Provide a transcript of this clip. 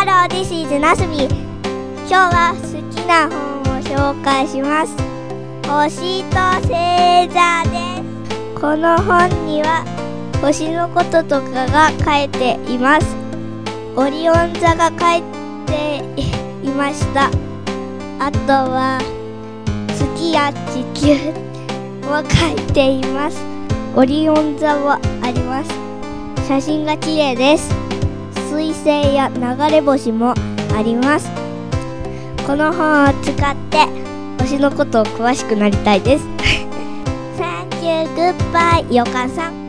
Hello, this is なすび。今日は好きな本を紹介します。星と星座です。この本には星のこととかが書いています。オリオン座が書いていました。あとは月や地球も書いています。オリオン座もあります。写真が綺麗です。水星や流れ星もあります。この本を使って星のことを詳しくなりたいです。Thank you, goodbye, よかさん。